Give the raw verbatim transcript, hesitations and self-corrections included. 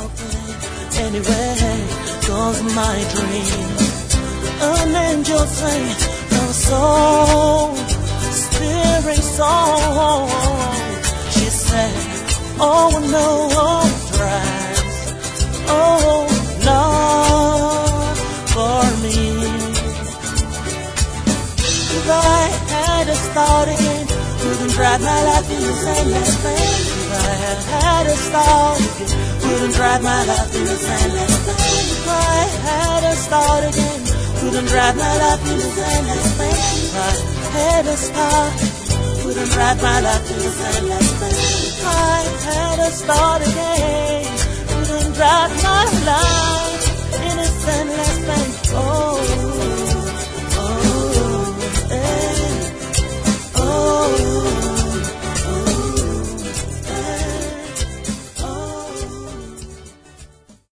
walking anywhere goes my dream. An angel sang a soul, spirit song. She said, oh no, trust, oh love for me. If I had a start again, wouldn't drive my life in the same as pain. If I had had a start again, wouldn't drive my life in the same as pain. If I had a start again, wouldn't drive my life in the same as pain. If I had a start, wouldn't drive my life in the same as pain. If I had a start.